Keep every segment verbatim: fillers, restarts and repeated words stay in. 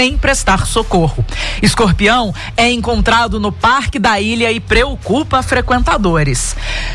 em prestar socorro. Escorpião é encontrado no Parque da Ilha e preocupa frequentadores.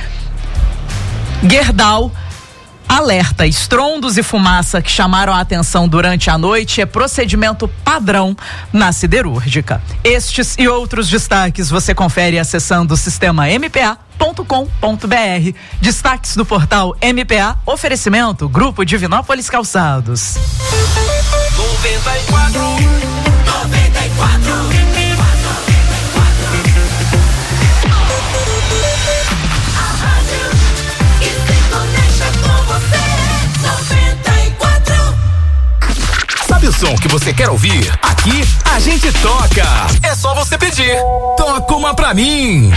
Gerdau alerta: estrondos e fumaça que chamaram a atenção durante a noite é procedimento padrão na siderúrgica. Estes e outros destaques você confere acessando sistema m p a ponto com ponto b r. Destaques do portal M P A, oferecimento Grupo Divinópolis Calçados. noventa e quatro, noventa e quatro. Sabe o som que você quer ouvir? Aqui a gente toca. É só você pedir. Toca uma pra mim.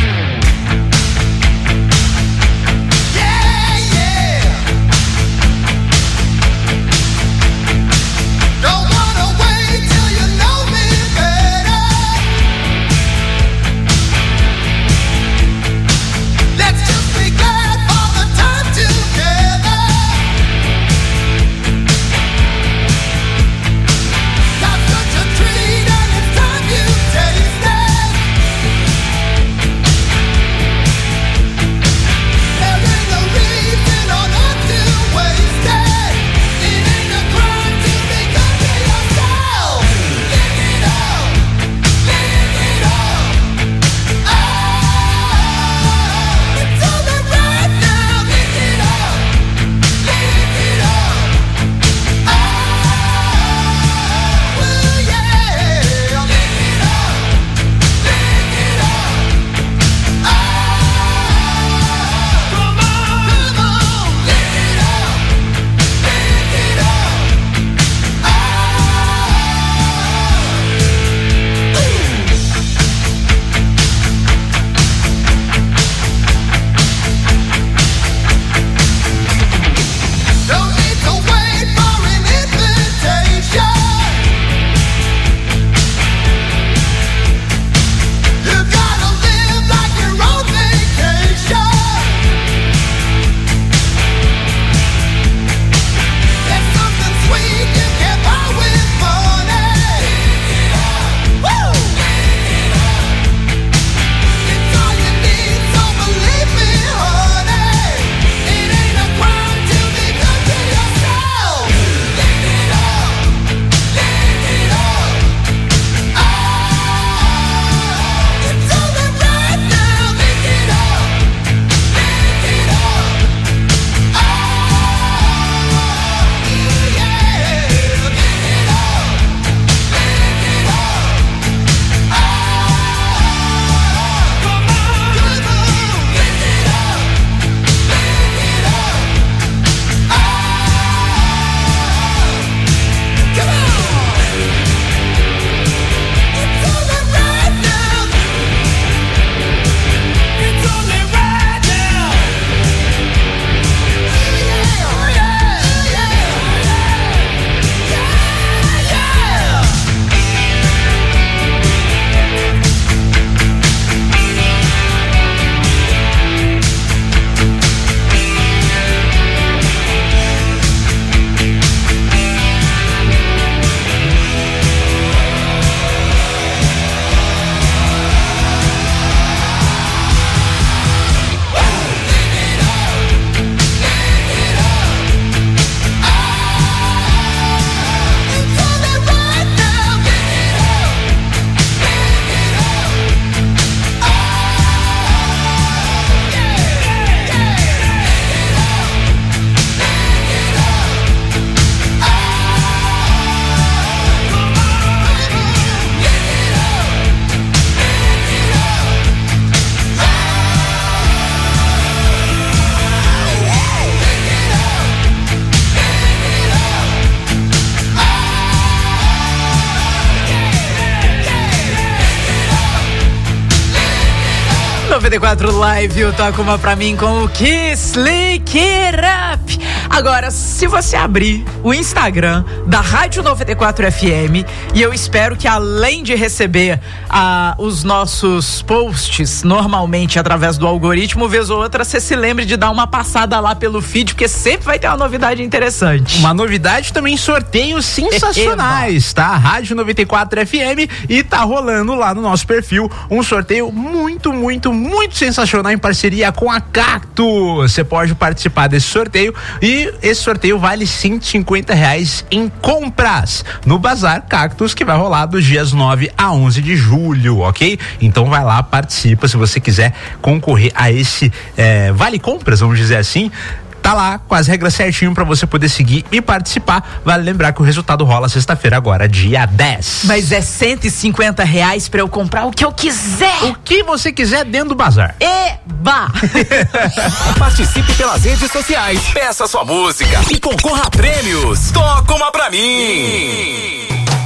noventa e quatro Live, eu toco uma pra mim com o Kiss Lick It Up. Agora, se você abrir o Instagram da Rádio noventa e quatro F M, e eu espero que além de receber ah, os nossos posts normalmente através do algoritmo, vez ou outra, você se lembre de dar uma passada lá pelo feed, porque sempre vai ter uma novidade interessante. Uma novidade também, sorteios sensacionais, tá? Rádio noventa e quatro F M, e tá rolando lá no nosso perfil um sorteio muito, muito, muito sensacional em parceria com a Cactus. Você pode participar desse sorteio e esse sorteio vale cento e cinquenta reais em compras no Bazar Cactus, que vai rolar dos dias nove a onze de julho, ok? Então vai lá, participa se você quiser concorrer a esse é, vale compras, vamos dizer assim. Tá lá com as regras certinho pra você poder seguir e participar. Vale lembrar que o resultado rola sexta-feira agora, dia dez. Mas é cento e cinquenta reais pra eu comprar o que eu quiser. O que você quiser dentro do bazar. Eba! Participe pelas redes sociais, peça sua música e concorra a prêmios. Toca uma pra mim.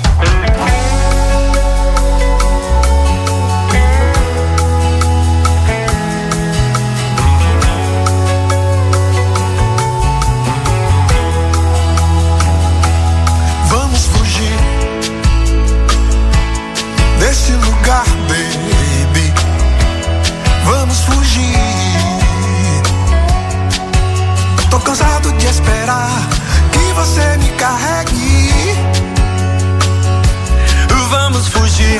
Desse lugar, baby, vamos fugir. Tô cansado de esperar que você me carregue. Vamos fugir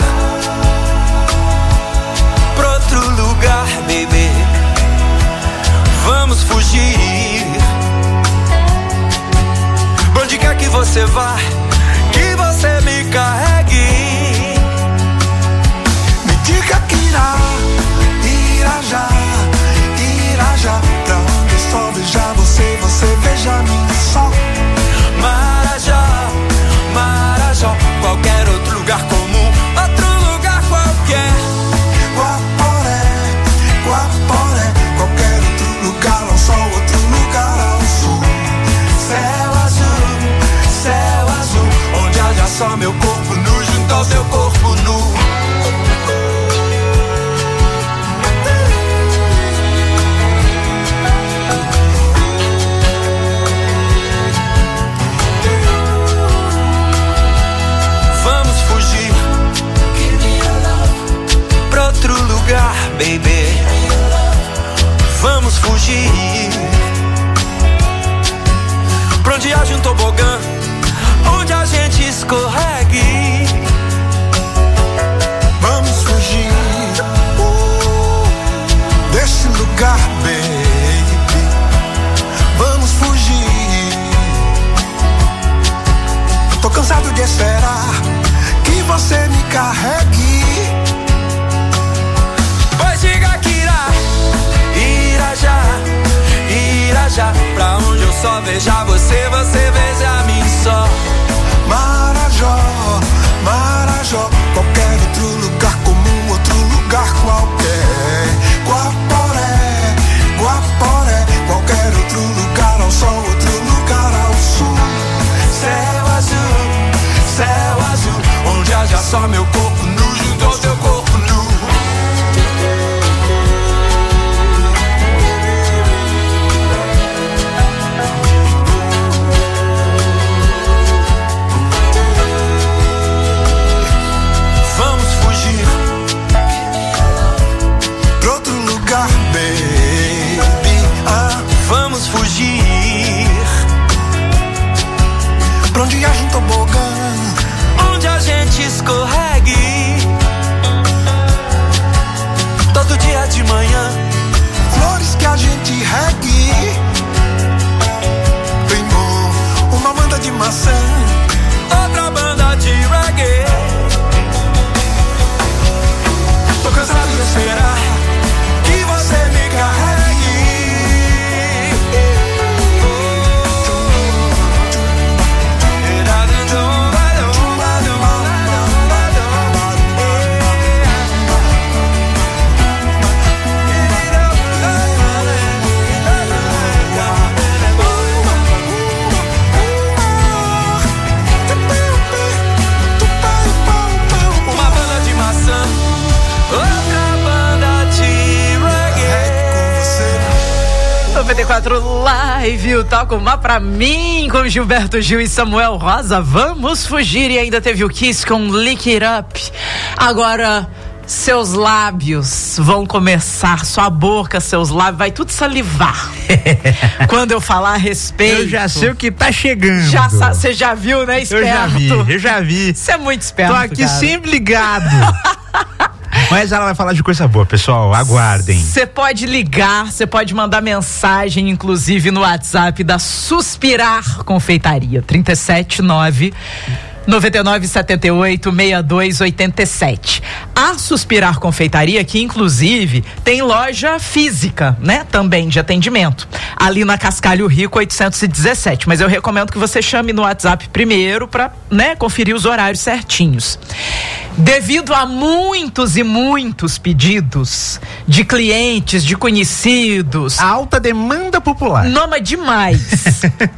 pra outro lugar, baby. Vamos fugir. Onde quer que você vá, que você me carregue. Diga que irá, irá já, irá já. Pra onde eu só beijar você, você beija mim só. Marajó, Marajó, qualquer outro lugar comum, outro lugar qualquer. Guaporé, Guaporé, qualquer outro lugar ao sol, outro lugar ao sul. Céu azul, céu azul, onde haja só meu corpo nu junto ao seu corpo nu. Baby, vamos fugir pra onde haja um tobogã, onde a gente escorregue. Vamos fugir uh, desse lugar, baby. Vamos fugir. Tô cansado de esperar que você me carregue. Diga que irá, irá já, irá já. Pra onde eu só beijar você, você beija mim só. Marajó, Marajó, qualquer outro lugar comum, outro lugar qualquer. Guaporé, Guaporé, qualquer outro lugar ao sol, outro lugar ao sul. Céu azul, céu azul, onde haja só meu corpo nu junto ao teu corpo nu. Pra onde haja um tobogã, onde a gente escorregue. noventa e quatro Live, o Toca Uma Pra Mim, com Gilberto Gil e Samuel Rosa. Vamos fugir. E ainda teve o Kiss com Lick It Up. Agora, seus lábios vão começar, sua boca, seus lábios, vai tudo salivar. Quando eu falar a respeito. Eu já sei o que tá chegando. Já Você já viu, né, esperto? Eu já vi, eu já vi. Você é muito esperto, Tô aqui cara. sempre ligado. Mas ela vai falar de coisa boa, pessoal, aguardem. Você pode ligar, você pode mandar mensagem, inclusive no WhatsApp da Suspirar Confeitaria, trinta e sete nove noventa e nove setenta e oito sessenta e dois oitenta e sete. A Suspirar Confeitaria, que inclusive tem loja física, né? Também de atendimento. Ali na Cascalho Rico oitocentos e dezessete. Mas eu recomendo que você chame no WhatsApp primeiro para, né, conferir os horários certinhos. Devido a muitos e muitos pedidos de clientes, de conhecidos. A alta demanda popular. Noma demais.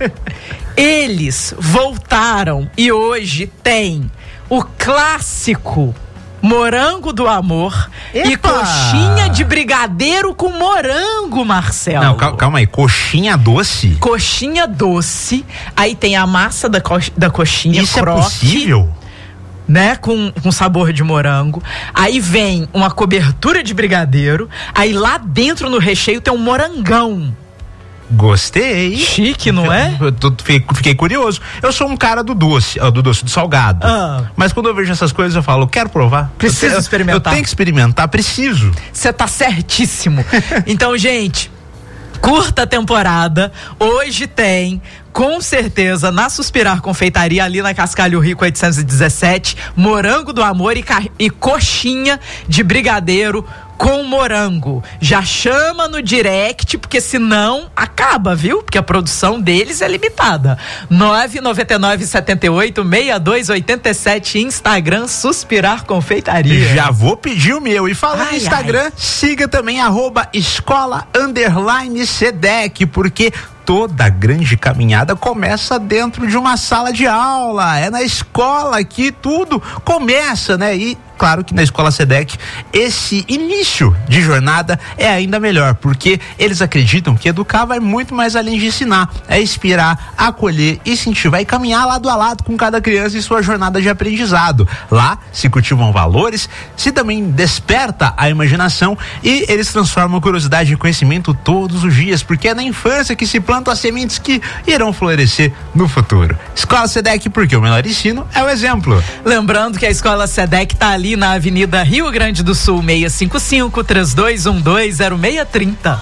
Eles voltaram e hoje tem o clássico morango do amor. Epa! E coxinha de brigadeiro com morango, Marcelo. Não, cal- calma aí, coxinha doce? Coxinha doce, aí tem a massa da, co- da coxinha. Isso croque, é possível? Né, com, com sabor de morango. Aí vem uma cobertura de brigadeiro. Aí lá dentro no recheio tem um morangão. Gostei. Chique, não é? Eu tô, fiquei, fiquei curioso. Eu sou um cara do doce, ó, do doce, do salgado. Ah. Mas quando eu vejo essas coisas, eu falo, quero provar. Preciso eu, experimentar. Eu tenho que experimentar, preciso. Você tá certíssimo. Então, gente, curta a temporada. Hoje tem, com certeza, na Suspirar Confeitaria, ali na Cascalho Rico oitocentos e dezessete, morango do amor e, ca- e coxinha de brigadeiro com morango. Já chama no direct, porque senão acaba, viu? Porque a produção deles é limitada. nove nove nove sete oito seis dois oito sete, Instagram Suspirar Confeitaria. Já vou pedir o meu. E falando Ai, no Instagram, ai. siga também arroba escola underline SEDEC, porque toda grande caminhada começa dentro de uma sala de aula. É na escola que tudo começa, né? E claro que na Escola SEDEC esse início de jornada é ainda melhor, porque eles acreditam que educar vai muito mais além de ensinar, é inspirar, acolher, incentivar e caminhar lado a lado com cada criança em sua jornada de aprendizado. Lá se cultivam valores, se também desperta a imaginação e eles transformam curiosidade em conhecimento todos os dias, porque é na infância que se plantam as sementes que irão florescer no futuro. Escola SEDEC, porque o melhor ensino é o exemplo. Lembrando que a Escola SEDEC tá ali na Avenida Rio Grande do Sul, seiscentos e cinquenta e cinco, três dois um dois, zero seis três zero.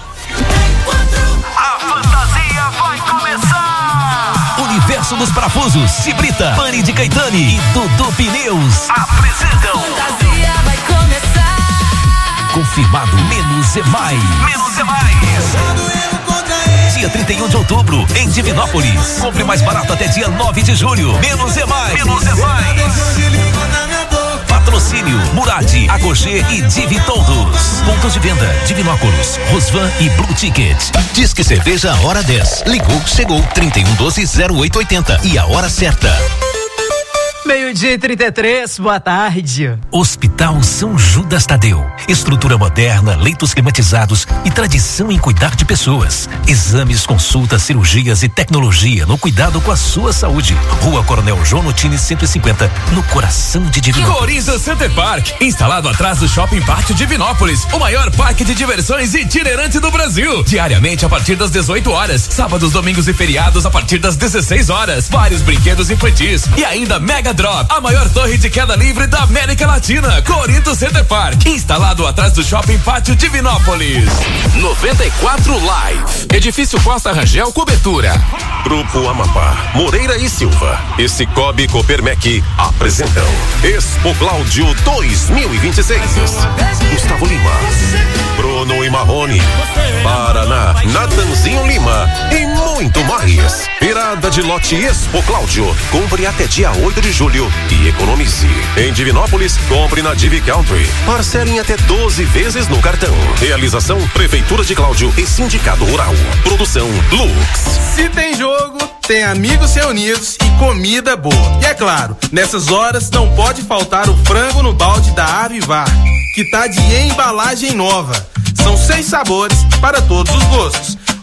A fantasia vai começar! Universo dos Parafusos, Cibrita, Pani de Caetani e Dudu Pneus apresentam Fantasia vai começar. Confirmado Menos é Mais. Menos é Mais. Dia trinta e um de outubro, em Divinópolis. Compre mais barato até dia nove de julho. Menos é Mais. Menos é Mais. Patrocínio Murad, Agogê e Divi Todos. Pontos de venda: Divinópolis, Rosvan e Blue Ticket. Diz que cerveja hora dez. Ligou, chegou, trinta e um doze, zero oito oitenta. E a hora certa. Meio-dia e trinta e três, boa tarde. Hospital São Judas Tadeu. Estrutura moderna, leitos climatizados e tradição em cuidar de pessoas. Exames, consultas, cirurgias e tecnologia no cuidado com a sua saúde. Rua Coronel João Notini cento e cinquenta, no coração de Divinópolis. Coriza Center Park, instalado atrás do Shopping Pátio Divinópolis, o maior parque de diversões itinerante do Brasil. Diariamente a partir das dezoito horas, sábados, domingos e feriados a partir das dezesseis horas. Vários brinquedos infantis e ainda Mega Drop, a maior torre de queda livre da América Latina. Corinto Center Park, instalado atrás do Shopping Pátio Divinópolis. noventa e quatro Live. Edifício Costa Rangel Cobertura. Grupo Amapá, Moreira e Silva e Cicobi Copermec apresentam Expo Cláudio dois mil e vinte e seis. Gustavo Lima, Bruno e Marrone, Paraná, Natanzinho Lima e muito mais. Virada de lote Expo Cláudio. Compre até dia oito de julho e economize. Em Divinópolis, compre na Divi Country. Parcele em até doze vezes no cartão. Realização Prefeitura de Cláudio e Sindicato Rural. Produção Lux. Se tem jogo, tem amigos reunidos e comida boa. E é claro, nessas horas não pode faltar o frango no balde da Avivar, que tá de embalagem nova. São seis sabores para todos os gostos.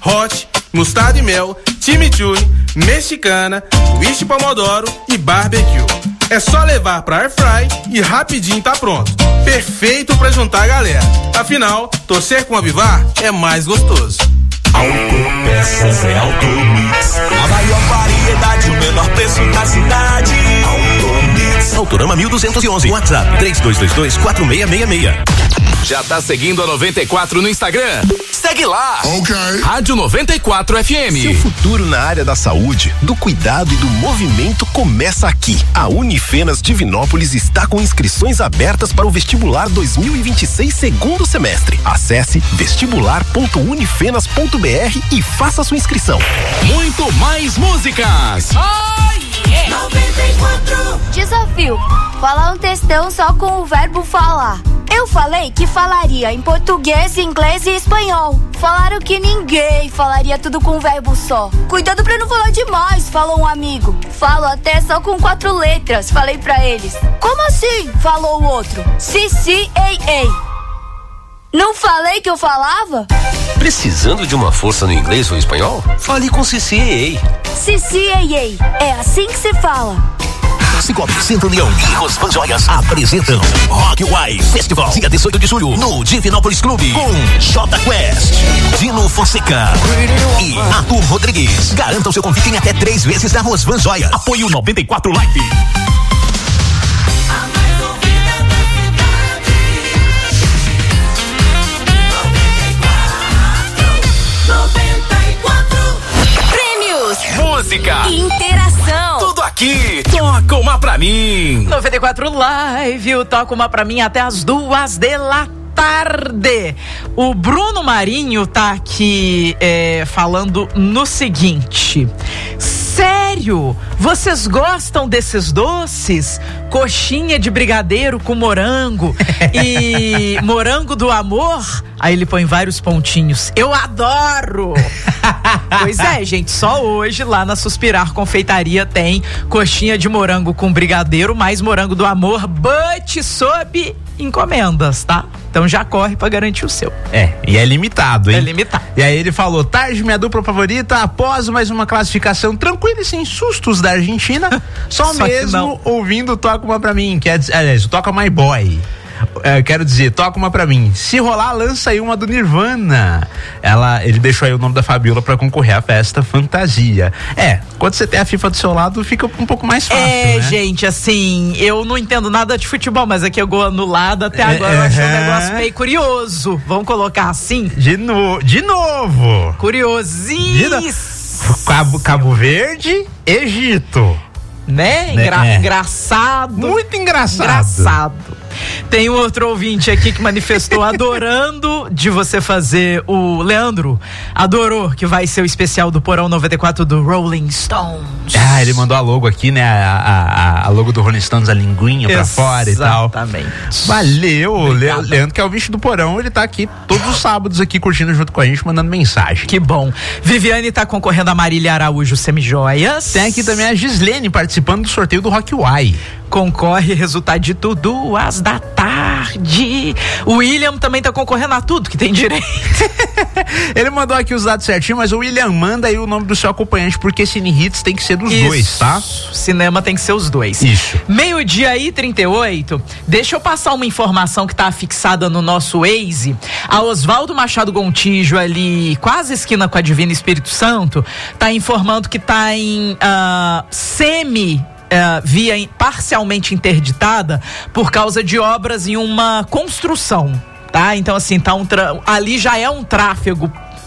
hot, mostarda e mel, chimichurri, mexicana, twist pomodoro e barbecue. É só levar pra airfry e rapidinho tá pronto. Perfeito pra juntar a galera. Afinal, torcer com a Vivar é mais gostoso. Autopeças é Automix. A maior variedade, o menor preço da cidade. Automix. Autorama mil duzentos e onze. WhatsApp três dois dois dois quatro seis seis seis. Já tá seguindo a noventa e quatro no Instagram? Segue lá! Ok. Rádio noventa e quatro F M. Seu futuro na área da saúde, do cuidado e do movimento começa aqui. A Unifenas Divinópolis está com inscrições abertas para o vestibular dois mil e vinte e seis segundo semestre. Acesse vestibular ponto unifenas ponto b r e faça sua inscrição. Muito mais músicas! noventa e quatro. Desafio: falar um textão só com o verbo falar. Eu falei que falaria em português, inglês e espanhol. Falaram que ninguém falaria tudo com um verbo só. Cuidado pra não falar demais, falou um amigo. Falo até só com quatro letras, falei pra eles. Como assim? Falou o outro. Si, si, ei, ei. Não falei que eu falava? Precisando de uma força no inglês ou espanhol? Fale com Cici Ei. Cici Ei Ei. É assim que se fala. Cicobi, Centro Leão e Rosvan Joias apresentam Rock Wise Festival, dia dezoito de julho, no Divinópolis Clube, com J Quest, Dino Fonseca e Arthur Rodrigues. Garanta o seu convite em até três vezes da Rosvan Joias. Apoio noventa e quatro Live. Música, Interação. tudo aqui. Toca uma pra mim. noventa e quatro Live, o Toca Uma Pra Mim até as duas da tarde. O Bruno Marinho tá aqui é, falando no seguinte: sério, vocês gostam desses doces? Coxinha de brigadeiro com morango e morango do amor? Aí ele põe vários pontinhos. Eu adoro! Pois é, gente, só hoje lá na Suspirar Confeitaria tem coxinha de morango com brigadeiro mais morango do amor, but sob encomendas, tá? Então já corre pra garantir o seu. É, e é limitado, hein? É limitado. E aí ele falou: tarde, minha dupla favorita, após mais uma classificação tranquila e sem sustos da Argentina, só, Só mesmo ouvindo Toca Uma Pra Mim, que é, aliás, o Toca My Boy. É, quero dizer, toca uma pra mim. Se rolar, lança aí uma do Nirvana. Ela, ele deixou aí o nome da Fabiola pra concorrer à festa Fantasia. É, quando você tem a FIFA do seu lado, fica um pouco mais fácil, É, né? gente, assim, eu não entendo nada de futebol, mas aqui eu gol anulado até agora. É, Eu achei um é. negócio meio curioso. Vamos colocar assim? De, no, de novo. Curiosinho. Cabo, Cabo Verde, Egito. Né? Né? Engra- É. Engraçado. Muito engraçado. Engraçado. Tem um outro ouvinte aqui que manifestou adorando de você fazer o Leandro. Adorou que vai ser o especial do Porão noventa e quatro do Rolling Stones. Ah, ele mandou a logo aqui, né? A, a, a logo do Rolling Stones, a linguinha pra fora e tal. Exatamente. Valeu, o Le- Obrigado. Leandro, que é o bicho do Porão, ele tá aqui todos os sábados aqui curtindo junto com a gente, mandando mensagem. Que bom. Viviane tá concorrendo a Marília Araújo Semijoias. Tem aqui também a Gislene participando do sorteio do Rock Y. Concorre, resultadito duas da tarde. O William também tá concorrendo a tudo que tem direito. Ele mandou aqui os dados certinho, mas o William manda aí o nome do seu acompanhante, porque Cine Hits tem que ser dos Isso. dois, tá? Cinema tem que ser os dois. Isso. Meio-dia e trinta e oito. Deixa eu passar uma informação que tá fixada no nosso Waze. A Oswaldo Machado Gontijo, ali, quase esquina com a Divina Espírito Santo, tá informando que tá em ah, semi. Uh, via in- parcialmente interditada por causa de obras em uma construção, tá? Então assim, tá um tra- ali já é um tráfego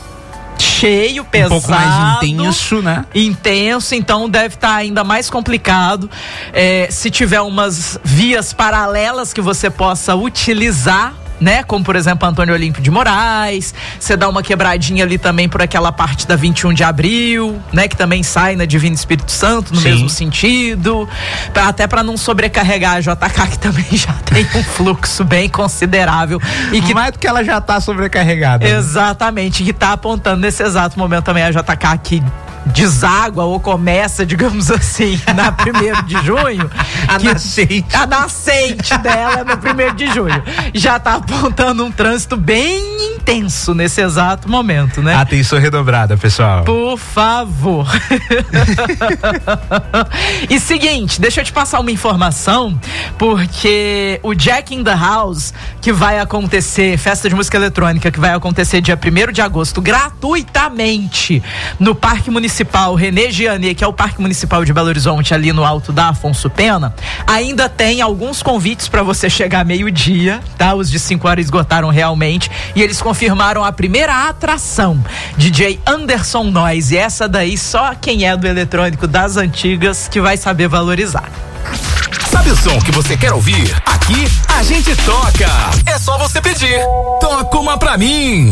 cheio, pesado, Um pouco mais intenso, né? intenso, então deve estar ainda mais complicado. É, se tiver umas vias paralelas que você possa utilizar, né? Como, por exemplo, Antônio Olímpio de Moraes, você dá uma quebradinha ali também por aquela parte da vinte e um de abril, né? Que também sai na Divino Espírito Santo, no Sim. mesmo sentido, pra, até para não sobrecarregar a J K, que também já tem um fluxo bem considerável. E que Mais do que ela já tá sobrecarregada. né? Exatamente, que tá apontando nesse exato momento também a J K aqui deságua ou começa, digamos assim, na primeiro de junho. A que, nascente. A nascente dela é no primeiro de junho. Já tá apontando um trânsito bem intenso nesse exato momento, né? Atenção redobrada, pessoal. Por favor. E seguinte, deixa eu te passar uma informação, porque o Jack in the House, que vai acontecer, festa de música eletrônica, que vai acontecer dia primeiro de agosto, gratuitamente, no Parque Municipal René Gianet, que é o Parque Municipal de Belo Horizonte, ali no alto da Afonso Pena, ainda tem alguns convites para você chegar meio-dia, tá? Os de cinco horas esgotaram realmente, e eles confirmaram a primeira atração, D J Anderson Noise, e essa daí só quem é do eletrônico das antigas que vai saber valorizar. Sabe o som que você quer ouvir? Aqui a gente toca. É só você pedir. Toca uma pra mim.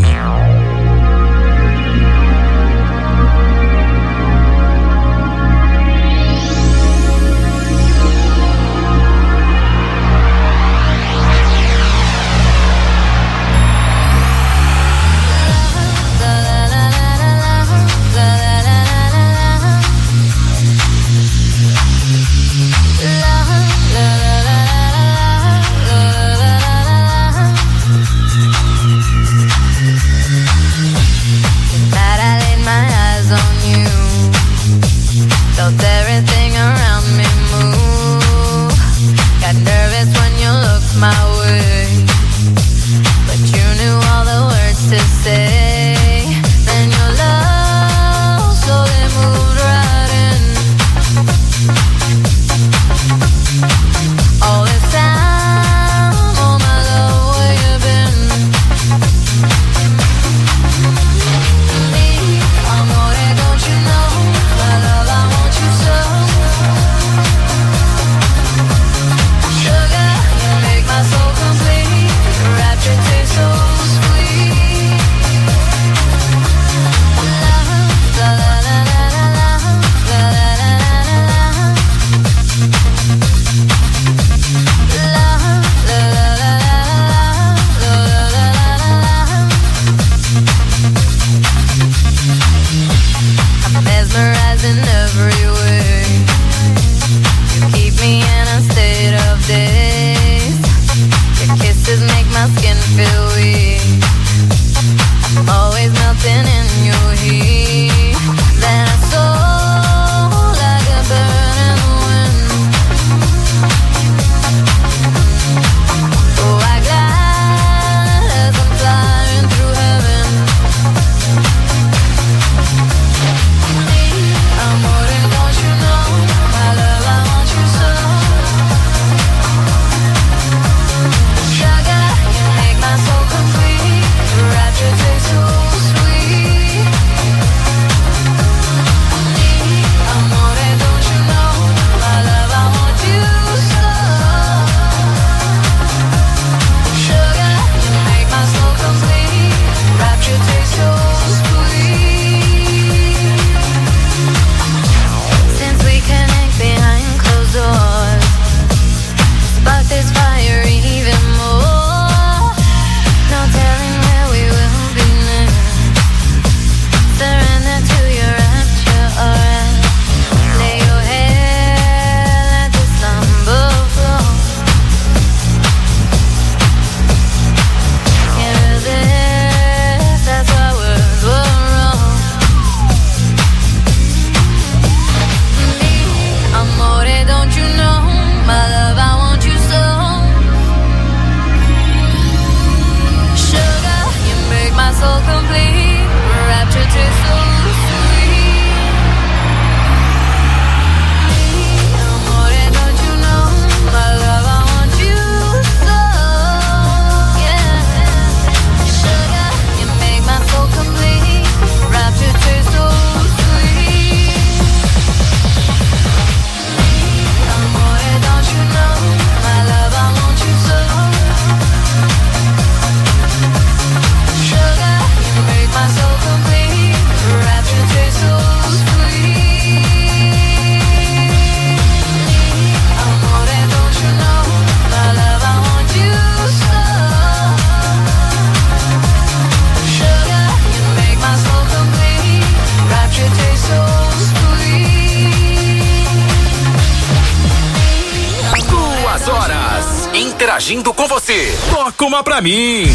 interagindo com você. Toca uma pra mim.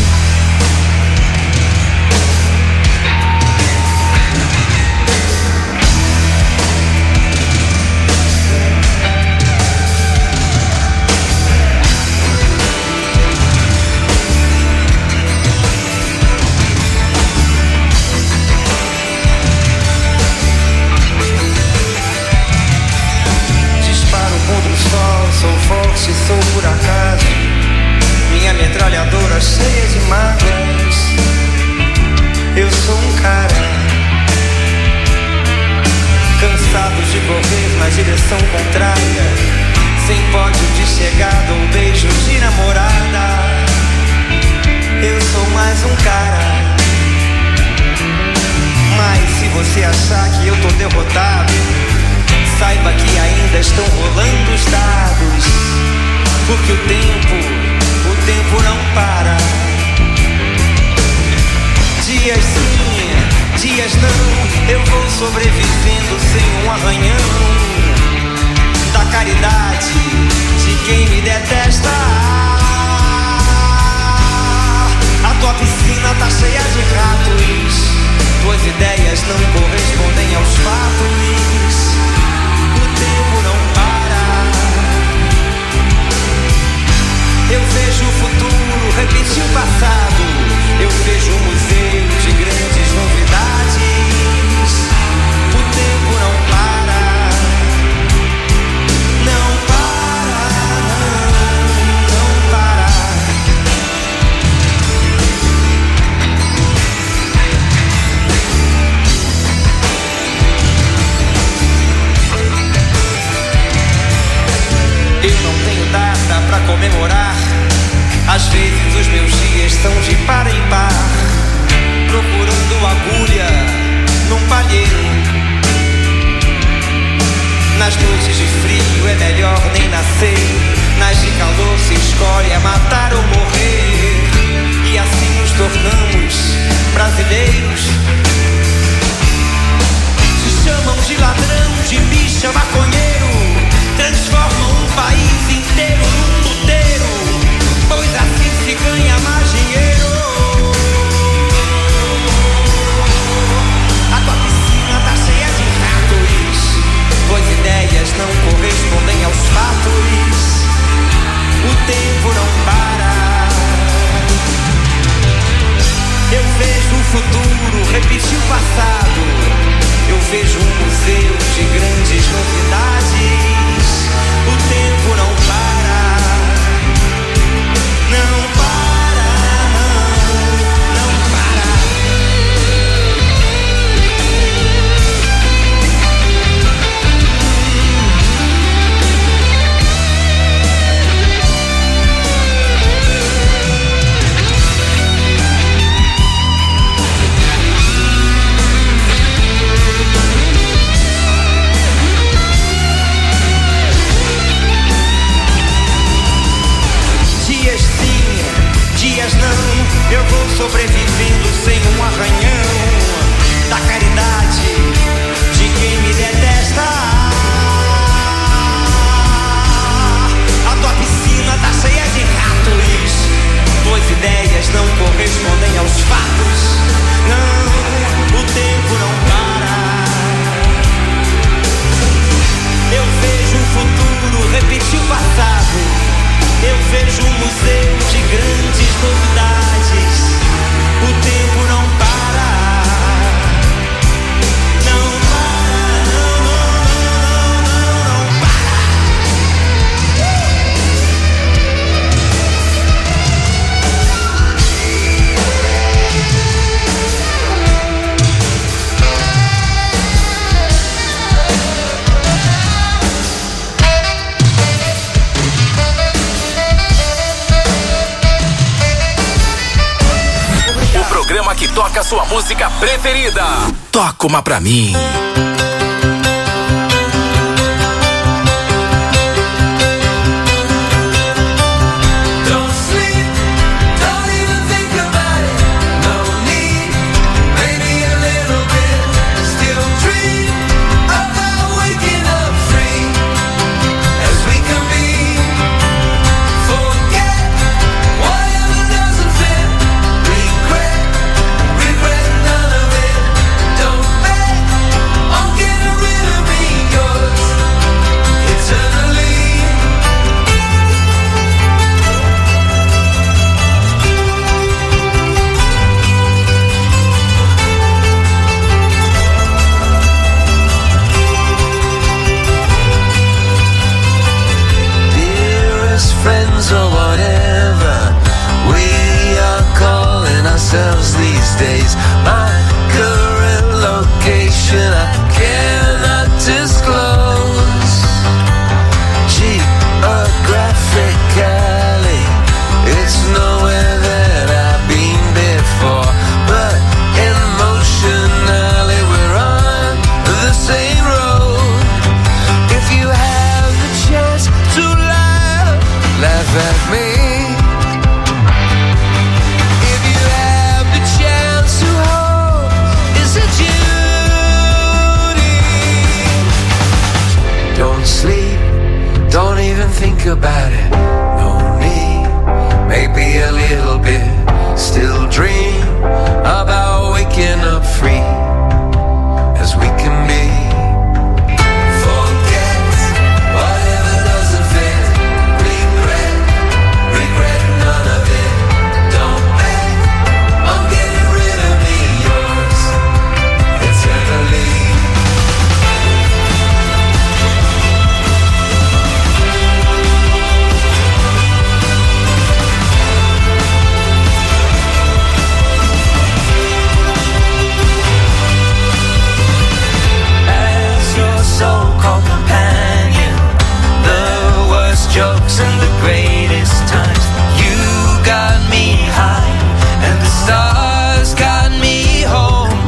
Sou forte, sou por acaso. Minha metralhadora cheia de mágoas. Eu sou um cara cansado de correr na direção contrária, sem pódio de chegada ou beijo de namorada. Eu sou mais um cara. Mas se você achar que eu tô derrotado, saiba que ainda estão rolando os dados, porque o tempo, o tempo não para. Dias sim, dias não, eu vou sobrevivendo sem um arranhão da caridade de quem me detesta. A tua piscina tá cheia de ratos, tuas ideias não correspondem aos fatos. O tempo não para. Eu vejo o futuro repetir o passado. Eu vejo um museu de grandes novidades. O tempo não para. Não para, não, não para. Eu não tenho data pra comemorar. Às vezes os meus dias são de par em par, procurando agulha num palheiro. Nas noites de frio é melhor nem nascer. Nas de calor se escolhe é matar ou morrer. E assim nos tornamos brasileiros. Se chamam de ladrão, de bicha, maconheiro. Transformam um país inteiro num puteiro, pois assim se ganha mais dinheiro. A tua piscina tá cheia de ratos, tuas ideias não correspondem aos fatos. O tempo não para. Eu vejo o futuro repetir o passado. Eu vejo um museu de grandes novidades. O tempo não para. Não para, não, não para. Dias sim, dias não, eu vou sobrevivendo sem um arranhão da caridade de quem me detesta. A tua piscina tá cheia de ratos, tuas ideias não correspondem aos fatos. Não, o tempo não para. Eu vejo o futuro repetir o passado. Eu vejo um museu de grandes novidades. O tempo não para. Não para, não, não, não, não, não para. Programa que toca sua música preferida. Toca uma pra mim. Forget about it. No need, maybe a little bit. Still dream about waking up free as we can be. Forget whatever doesn't fit. Regret, regret none of it. Don't bet on getting rid of me, yours eternally. So-called companion, the worst jokes and the greatest times. You got me high and the stars got me home.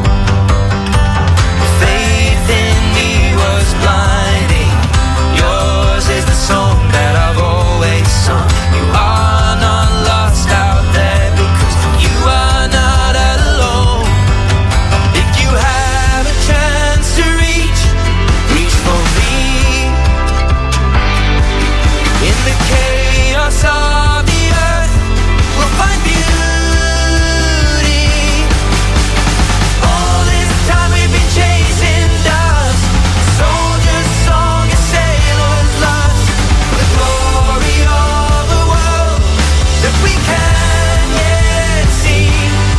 Faith in me was blinding. Yours is the song that I've always sung. You are not lost out there because you are not alone. If you have a chance to reach for me in the chaos of the earth, we'll find beauty. All this time we've been chasing dust, soldier's song, a sailor's lust, the glory of a world that we can yet see.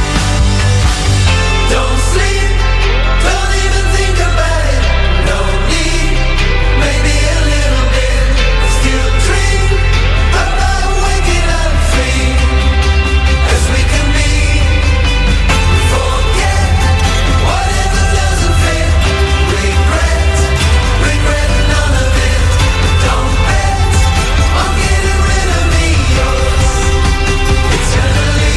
Don't sleep, don't even think about it. No need, maybe a little bit. Still dream about waking up free as we can be. Forget whatever doesn't fit. Regret, regret none of it. Don't bet on getting rid of me, yours eternally.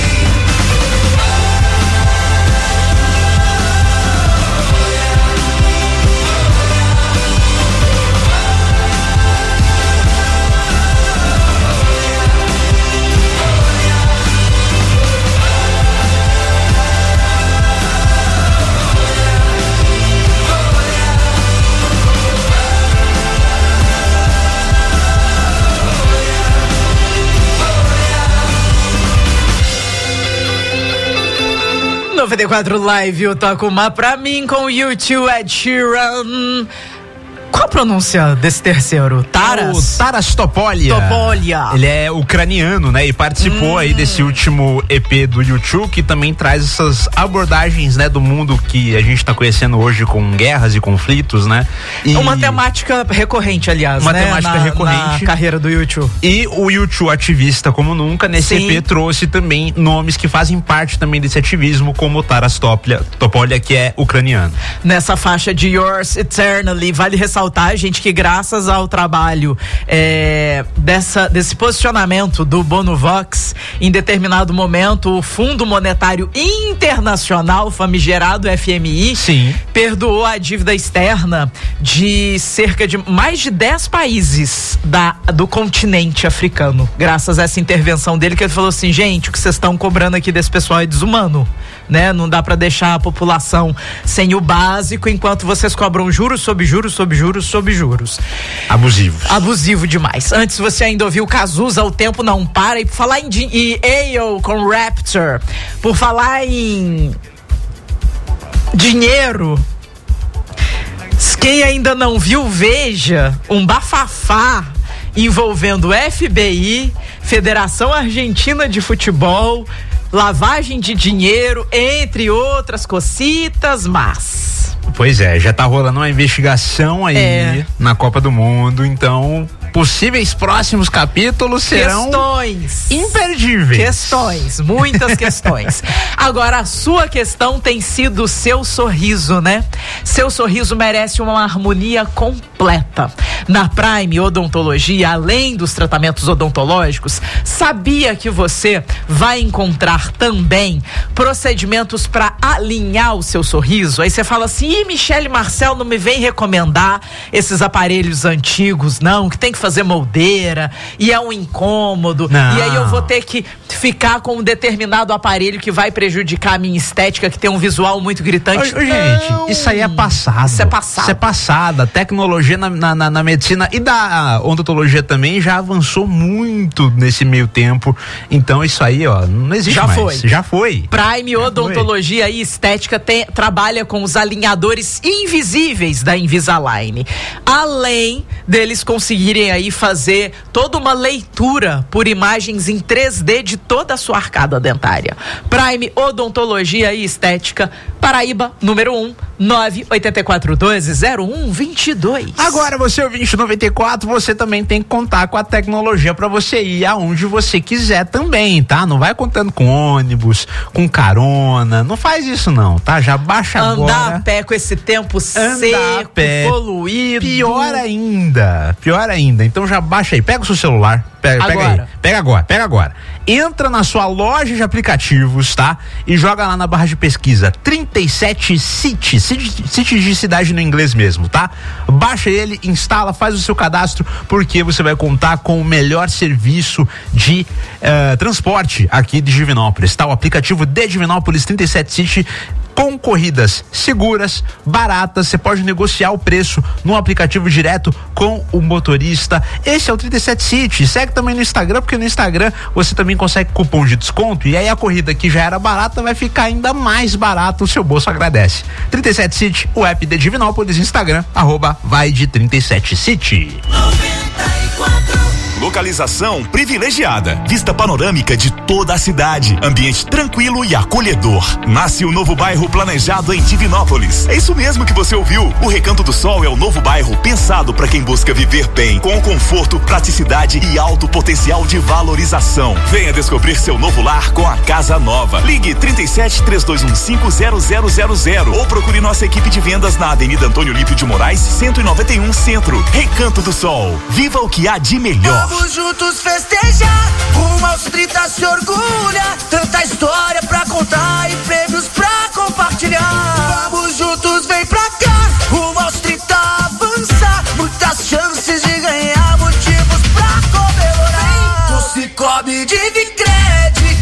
noventa e quatro Live, eu toco uma pra mim com o U dois, Ed Sheeran. Qual a pronúncia desse terceiro? Taras? O Taras Topolia. Topolia. Ele é ucraniano, né? E participou hum. aí desse último E P do U dois, que também traz essas abordagens, né? Do mundo que a gente tá conhecendo hoje com guerras e conflitos, né? E uma temática recorrente, aliás, uma né? temática na, recorrente. Na carreira do U dois. E o U dois, ativista como nunca, nesse Sim. E P trouxe também nomes que fazem parte também desse ativismo, como o Taras Topolia, Topolia, que é ucraniano. Nessa faixa de Yours Eternally, vale ressaltar, gente, que graças ao trabalho é, dessa, desse posicionamento do Bono Vox, em determinado momento o Fundo Monetário Internacional, famigerado F M I, Sim. perdoou a dívida externa de cerca de mais de dez países da, do continente africano, graças a essa intervenção dele, que ele falou assim: gente, o que vocês estão cobrando aqui desse pessoal é desumano, né? Não dá pra deixar a população sem o básico enquanto vocês cobram juros sobre juros sobre juros sobre juros. Abusivos. Abusivo demais. Antes você ainda ouviu Cazuza, O Tempo Não Para, e por falar em, em Ale com Rapture, por falar em dinheiro, quem ainda não viu, veja um bafafá envolvendo F B I, Federação Argentina de Futebol, lavagem de dinheiro, entre outras cocitas, mas... Pois é, já tá rolando uma investigação aí é. na Copa do Mundo, então possíveis próximos capítulos serão questões imperdíveis. Questões, muitas questões. Agora, a sua questão tem sido o seu sorriso, né? Seu sorriso merece uma harmonia completa. Na Prime Odontologia, além dos tratamentos odontológicos, sabia que você vai encontrar também procedimentos para alinhar o seu sorriso? Aí você fala assim: ih, Michele Marcel não me vem recomendar esses aparelhos antigos, não, que tem que fazer moldeira e é um incômodo. Não. E aí eu vou ter que ficar com um determinado aparelho que vai prejudicar a minha estética, que tem um visual muito gritante. Ô, ô, gente, isso aí é passado. Isso é passado. Isso é passado. A tecnologia na, na, na, na medicina e da odontologia também já avançou muito nesse meio tempo. Então isso aí, ó, não existe Já mais. foi. Já foi. Prime Já Odontologia e Estética tem, trabalha com os alinhadores invisíveis da Invisalign. Além deles conseguirem aí fazer toda uma leitura por imagens em três D de toda a sua arcada dentária. Prime Odontologia e Estética, Paraíba, número um, nove oito quatro um dois zero um dois dois. Agora você, ouvinte noventa e quatro, você também tem que contar com a tecnologia para você ir aonde você quiser também, tá? Não vai contando com ônibus, com carona, não faz isso não, tá? Já baixa Andar agora. Andar a pé com esse tempo seco, pé, poluído. Pior ainda, pior ainda. Então já baixa aí, pega o seu celular, pega, pega aí, pega agora, pega agora. Entra na sua loja de aplicativos, tá? E joga lá na barra de pesquisa trinta e sete City, City de cidade no inglês mesmo, tá? Baixa ele, instala, faz o seu cadastro, porque você vai contar com o melhor serviço de uh, transporte aqui de Divinópolis, tá? O aplicativo de Divinópolis trinta e sete City, com corridas seguras, baratas, você pode negociar o preço no aplicativo direto com o motorista. Esse é o trinta e sete City. Segue também no Instagram, porque no Instagram você também consegue cupom de desconto, e aí a corrida que já era barata vai ficar ainda mais barata, o seu bolso agradece. trinta e sete City, o app de Divinópolis, Instagram, arroba vai de trinta e sete City. Localização privilegiada, vista panorâmica de toda a cidade, ambiente tranquilo e acolhedor. Nasce o novo bairro planejado em Divinópolis. É isso mesmo que você ouviu. O Recanto do Sol é o novo bairro pensado para quem busca viver bem, com conforto, praticidade e alto potencial de valorização. Venha descobrir seu novo lar com a Casa Nova. Ligue trinta e sete, três dois um cinco, zero zero zero zero ou procure nossa equipe de vendas na Avenida Antônio Lípio de Moraes, cento e noventa e um Centro. Recanto do Sol. Viva o que há de melhor. Vamos juntos festejar, rumo aos trinta se orgulha, tanta história pra contar e prêmios pra compartilhar. Vamos juntos, vem pra cá, rumo aos trinta avançar, muitas chances de ganhar, motivos pra comemorar. No Cicobi Divicred,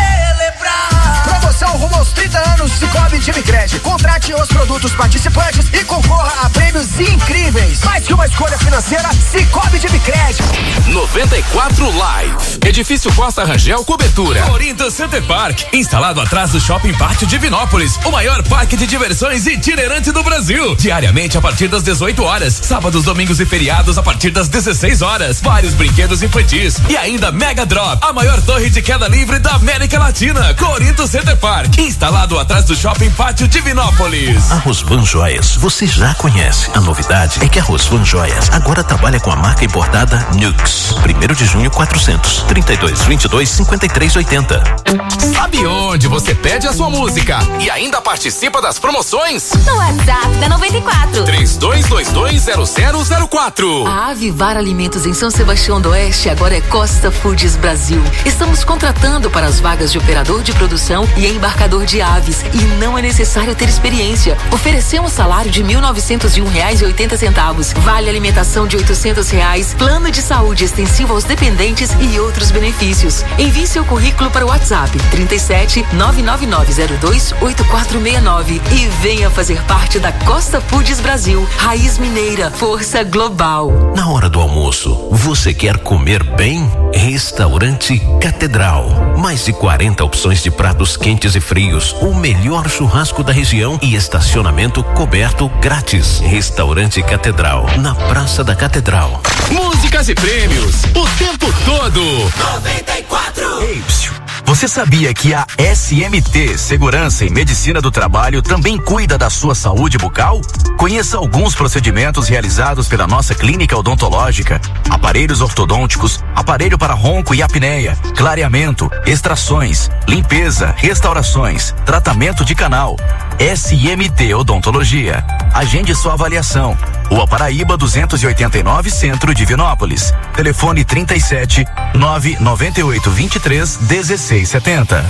celebrar. Promoção rumo aos trinta anos Cicobi Divicred. Contrate os produtos participantes e concorra a prêmios incríveis. Mais que uma escolha financeira, Cicobi Divicred. noventa e quatro Live. Edifício Costa Rangel Cobertura. Corinthians Center Park, instalado atrás do Shopping Pátio Divinópolis, o maior parque de diversões itinerante do Brasil. Diariamente a partir das dezoito horas, sábados, domingos e feriados a partir das dezesseis horas. Vários brinquedos infantis e ainda Mega Drop, a maior torre de queda livre da América Latina. Corinthians Center Park, instalado atrás do Shopping Pátio Divinópolis. A Rosvan Joias, você já conhece. A novidade é que a Rosvan Joias agora trabalha com a marca importada Nux. Primeiro de junho, quatrocentos, trinta e dois, vinte e dois, cinquenta e três, oitenta. Sabe onde você pede a sua música e ainda participa das promoções? No WhatsApp da noventa e quatro. três dois dois dois, zero zero zero quatro. A Avivar Alimentos em São Sebastião do Oeste agora é Costa Foods Brasil. Estamos contratando para as vagas de operador de produção e embarcador de aves e não é necessário ter experiência. Oferecemos salário de mil novecentos e um reais e oitenta centavos, vale alimentação de oitocentos reais, plano de saúde extensivo aos dependentes e outros benefícios. Envie seu currículo para o WhatsApp trinta e sete, nove nove nove zero dois, oito quatro seis nove e venha fazer parte da Costa Foods Brasil, raiz mineira, força global. Na hora do almoço, você quer comer bem? Restaurante Catedral. Mais de quarenta opções de pratos quentes e frios, o melhor churrasco da região e estacionamento coberto grátis. Restaurante Catedral, na Praça da Catedral. Músicas e prêmios o tempo todo. noventa e quatro. Ei, psiu. Você sabia que a S M T Segurança em Medicina do Trabalho também cuida da sua saúde bucal? Conheça alguns procedimentos realizados pela nossa clínica odontológica: aparelhos ortodônticos, aparelho para ronco e apneia, clareamento, extrações, limpeza, restaurações, tratamento de canal. S M T Odontologia. Agende sua avaliação. Rua Paraíba duzentos e oitenta e nove, Centro, Divinópolis. Telefone trinta e sete, nove nove oito, vinte e três, dezesseis setenta.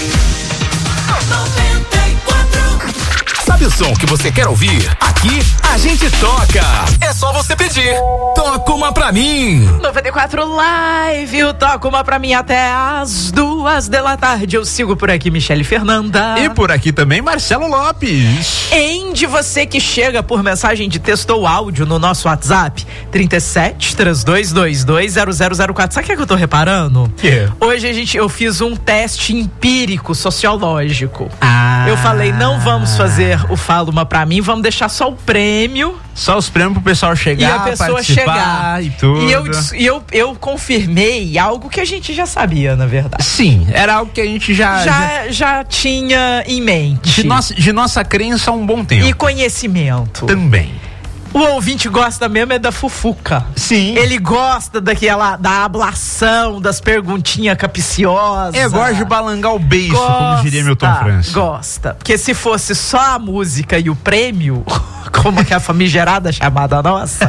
Sabe o som que você quer ouvir? Aqui, a gente toca. É só você pedir. Toca uma pra mim. noventa e quatro Live, o Toca uma pra mim até as duas da tarde. Eu sigo por aqui, Michele Fernanda. E por aqui também, Marcelo Lopes. Ende, você que chega por mensagem de texto ou áudio no nosso WhatsApp, trinta e sete, trinta e dois vinte e dois, zero zero zero quatro. Sabe o que, é que eu tô reparando? Que? Hoje a gente, eu fiz um teste empírico, sociológico. Ah. Eu falei, não vamos fazer o Fala Uma Pra Mim, vamos deixar só o prêmio. Só os prêmios pro pessoal chegar, e a pessoa chegar e tudo. E eu, e eu, eu confirmei algo que a gente já sabia, na verdade. Sim, era algo que a gente já... Já, já, já tinha em mente. De nossa, de nossa crença há um bom tempo. E conhecimento. Também. O ouvinte gosta mesmo é da fufuca. Sim. Ele gosta daquela, da ablação, das perguntinhas capciosas. Eu gosto de balangar o beiço, gosta, como diria Milton França. Gosta. Porque se fosse só a música e o prêmio, como que é a famigerada chamada nossa,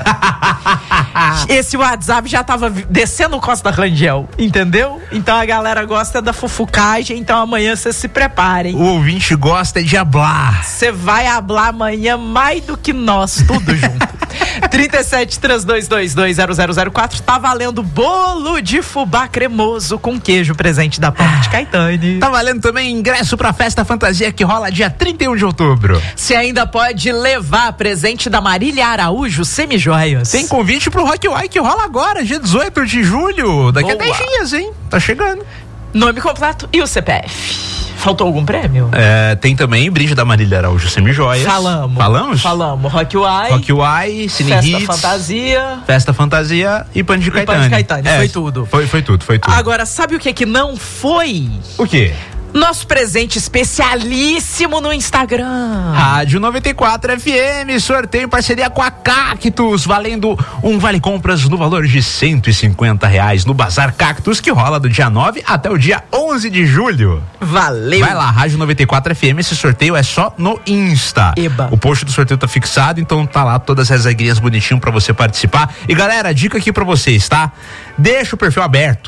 esse WhatsApp já tava descendo o Costa Rangel, entendeu? Então a galera gosta da fufucagem, então amanhã vocês se preparem. O ouvinte gosta de hablar. Você vai hablar amanhã mais do que nós, tudo junto. trinta e sete, trinta e dois vinte e dois, zero zero zero quatro, tá valendo bolo de fubá cremoso com queijo, presente da Pampa de Caetane. Tá valendo também ingresso pra Festa Fantasia que rola dia trinta e um de outubro. Você ainda pode levar presente da Marília Araújo Semijoias. Tem convite pro Rock Uai que rola agora, dia dezoito de julho, daqui Boa. a dez dias, hein? Tá chegando. Nome completo e o C P F. Faltou algum prêmio? É, tem também brinde da Marília Araújo Semijoias. Falamos. Falamos? Falamos. Rock Uai. Rock Uai, Cine Festa Hits, Fantasia. Festa Fantasia e Pano de Caetane. Pano de Caetane, é, foi tudo. Foi, foi tudo, foi tudo. Agora, sabe o que que não foi? O quê? Nosso presente especialíssimo no Instagram. Rádio noventa e quatro F M, sorteio em parceria com a Cactus, valendo um vale compras no valor de cento e cinquenta reais no Bazar Cactus, que rola do dia nove até o dia onze de julho. Valeu. Vai lá, Rádio noventa e quatro F M, esse sorteio é só no Insta. Eba. O post do sorteio tá fixado, então tá lá todas as regrinhas bonitinho pra você participar. E galera, dica aqui pra vocês, tá? Deixa o perfil aberto.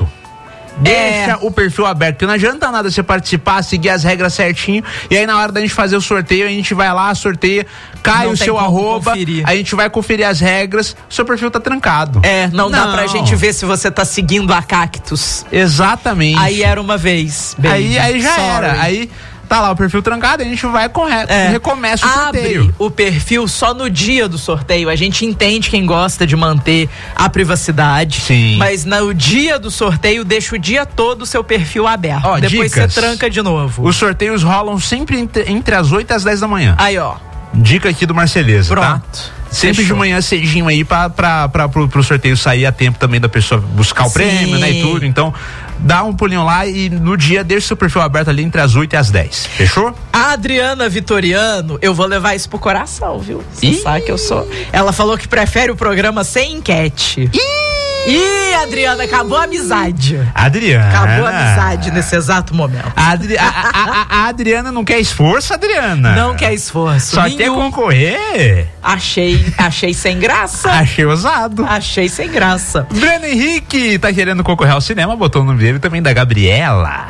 Deixa é. o perfil aberto, porque não adianta nada você participar, seguir as regras certinho, e aí na hora da gente fazer o sorteio, a gente vai lá, sorteia, cai não o seu arroba, conferir. A gente vai conferir as regras, o seu perfil tá trancado. É, não, não dá pra gente ver se você tá seguindo a Cactus. Exatamente. Aí era uma vez. Baby. Aí, aí já Sorry. era, aí... Tá lá o perfil trancado, a gente vai correto, é. recomeça o sorteio. Abre o perfil só no dia do sorteio. A gente entende quem gosta de manter a privacidade. Sim. Mas no dia do sorteio, deixa o dia todo o seu perfil aberto. Ó, depois você tranca de novo. Os sorteios rolam sempre entre, entre as oito e as dez da manhã. Aí, ó. Dica aqui do Marceleza, Pronto. tá? Sempre Fechou. de manhã cedinho aí pra, pra, pra, pro, pro sorteio sair a tempo também da pessoa buscar o Sim. prêmio, né, e tudo. Então, dá um pulinho lá e no dia deixa o seu perfil aberto ali entre as oito e as dez. Fechou? A Adriana Vitoriano, eu vou levar isso pro coração, viu? Você Ih. sabe que eu sou. Ela falou que prefere o programa sem enquete. Ih! Ih, Adriana, acabou a amizade. Adriana. Acabou a amizade nesse exato momento. A, Adri, a, a, a, a Adriana não quer esforço, Adriana? Não quer esforço. Só nenhum. quer concorrer. Achei, achei sem graça. Achei ousado. Achei sem graça. Breno Henrique tá querendo concorrer ao cinema, botou o nome dele também da Gabriela.